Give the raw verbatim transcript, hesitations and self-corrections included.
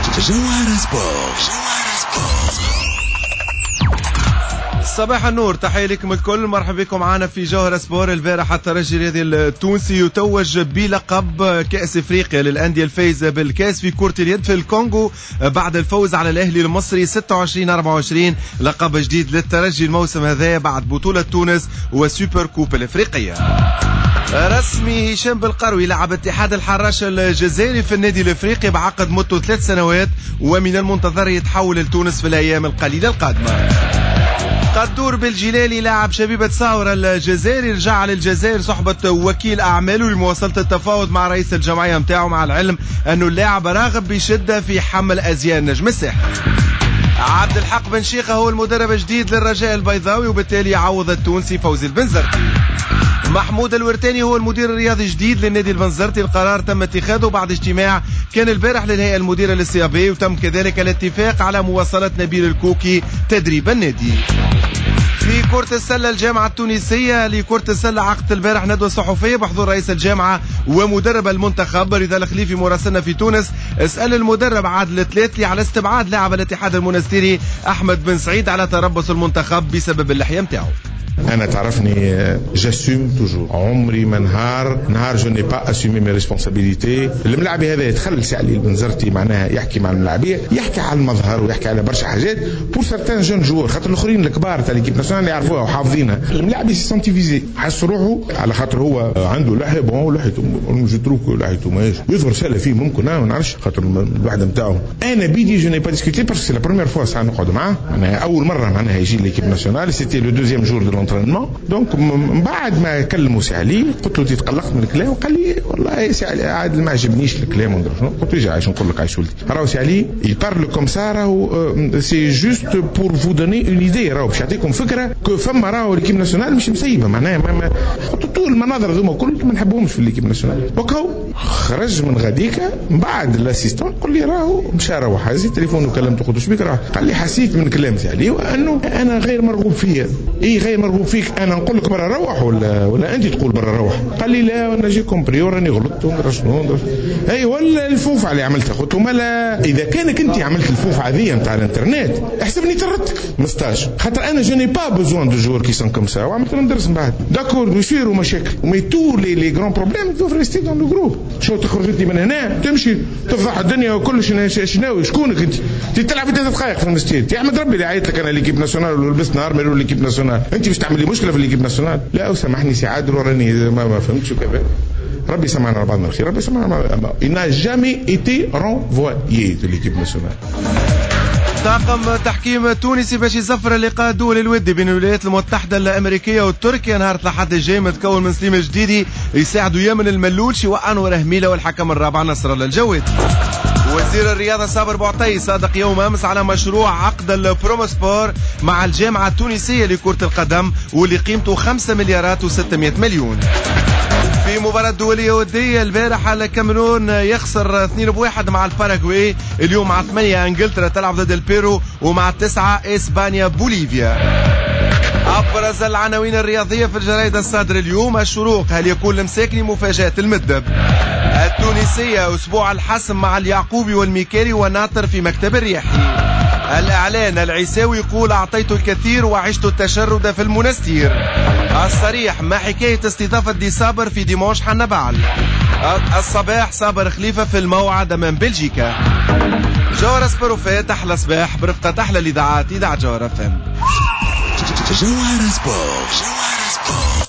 جوهر سبورت. صباح النور، تحية لكم الكل، مرحبا بكم معنا في جوهر سبور. البارح الترجي الرياضي التونسي يتوج بلقب كأس افريقيا للأندية الفايزة بالكأس في كرة اليد في الكونغو بعد الفوز على الأهلي المصري ستة وعشرين أربعة وعشرين. لقب جديد للترجي الموسم هذا بعد بطولة تونس وسوبر كوب الافريقية. رسمي هشام بالقروي لاعب اتحاد الحراش الجزائري في النادي الافريقي بعقد مدته ثلاث سنوات، ومن المنتظر يتحول لتونس في الايام القليله القادمه. قدور بالجلالي لاعب شبيبة ساورة الجزائري رجع للجزائر صحبة وكيل أعماله لمواصلة التفاوض مع رئيس الجمعية متاعه، مع العلم أنه اللاعب راغب بشدة في حمل أزياء النجم الساحلي. عبد الحق بن شيخة هو المدرب الجديد للرجاء البيضاوي، وبالتالي يعوض التونسي فوزي البنزرتي. محمود الورتاني هو المدير الرياضي الجديد للنادي البنزرتي. القرار تم اتخاذه بعد اجتماع كان البارح للهيئة المديرة للسي بي، وتم كذلك الاتفاق على مواصلة نبيل الكوكي تدريب النادي. في كرة السلة الجامعة التونسية لكرة السلة عقد البارح ندوة صحفية بحضور رئيس الجامعة ومدرب المنتخب رضا الخليفي مراسلنا في تونس. اسأل المدرب عادل الثلاثلي على استبعاد لاعب الاتحاد المنستيري أحمد بن سعيد على تربص المنتخب بسبب اللحية متاعه. أنا تعرفني جاسوم توجور، عمري ما نهار نهار جو ني با اسومي مي ريسبونسابيلتي. الملاعبي هذا يتخلص علي البنزرتي، معناها يحكي مع الملاعبيه، يحكي على المظهر ويحكي على برشا حاجات بور سارتان جون جوور، خاطر الاخرين الكبار تاع ليكيب ناسيونال يعرفوها وحافظينها. الملاعبي سي سانتيفيزي، حس روحه على خاطر هو عنده لحيه، بون لحيته جو تروك لحيته ماهيش يظهر سهله فيه، ممكن انا ما نعرفش خاطر الوحده نتاعو. انا بيدي جو ني با ديسكوتي باسكو سي لا بروميير فوا ساعه نقعد معاه، معناها اول مره معناها يجي ليكيب ناسيونال، سيتي لو دوزيام جور دو لونترينمون. دونك من بعد ما كلموا سي علي قلت له تتقلقت من الكلام، قال لي والله سي علي عادل ما عجبنيش الكلام وندير شنو. قلت له عايش نقول لك عايش ولدي، راهو سي علي يبارل كوم سا، راهو سي جوست بور فو دوني اون ايدي، راهو باش يعطيكم فكره كو فما راهو ليكيب ناسيونال مش مسيبه، معناها ما طول المناظر هذوما كل ما نحبهمش في ليكيب ناسيونال. وكاو خرج من غاديك من بعد الاسيستون قال لي راهو مشى روح، هز التليفون وكلمته قلت له شبيك راه، قال لي حسيت من كلام سي علي وانه انا غير مرغوب فيا. اي غير مرغوب فيك، انا نقول لك برا روح ولا ولا انت تقول برا روح؟ قال لي لا انا جي كومبري وراني غلطت وندرى شنو اي ولا الفوفه اللي عملتها. قلت له مالا اذا كانك انت عملت الفوفه هذه نتاع الانترنت احسبني طردتك مستاج، خاطر انا جوني با بوزوان دو جور كي سون كوم سا، وعملت لهم درس من بعد. داكور يصيروا مشاكل مي تو لي لي غران بروبليم دوف ريستي دون لو جروب. شو تخرج انت من هنا تمشي تفضح الدنيا وكل شنو شكونك انت؟ تلعب ثلاث دقائق في المستيد يا احمد ربي اللي عيط لك انا ليكيب ناسيونال ولبست نهار ما يقول ليكيب ناسيونال، انت باش تعمل لي مشكله في ليكيب ناسيونال؟ لا سامحني سي عادل وراني ما, ما فهمتش وكذا. ربي سمعنا بعضنا الخير، ربي سمعنا. il n'a jamais été renvoyé de l'équipe nationale. طاقم تحكيم تونسي باش يسفر اللقاء الدولي الودي بين الولايات المتحدة الأمريكية وتركيا نهار الأحد الجاي، متكون من سليم الجديدي يساعدوا يمن الملولشي وأنور هميلة والحكم الرابع نصر الله الجوادي. وزير الرياضة صابر بوعطي صادق يوم أمس على مشروع عقد البروموسبور مع الجامعة التونسية لكرة القدم واللي قيمته خمسة مليارات وستمائة مليون. في مباراة دولية ودية البارح الكاميرون يخسر اثنين بواحد مع الباراغواي، اليوم مع ثمانية انجلترا تلعب ضد البيرو، ومع تسعة اسبانيا بوليفيا. ابرز العناوين الرياضية في الجرائد الصادر اليوم. الشروق هل يكون المساكني مفاجأة المدب؟ التونسية اسبوع الحسم مع اليعقوبي والميكالي وناطر في مكتب الرياحي. الإعلان العيساوي يقول أعطيت الكثير وعشت التشرد في المنستير. الصريح ما حكاية استضافة دي صابر في ديمونش حنبعل. الصباح صابر خليفة في الموعد أمام بلجيكا. جوهر سبورت أحلى صباح برفقة أحلى الإذاعات إذاعة جوهر فم. جوهر سبورت.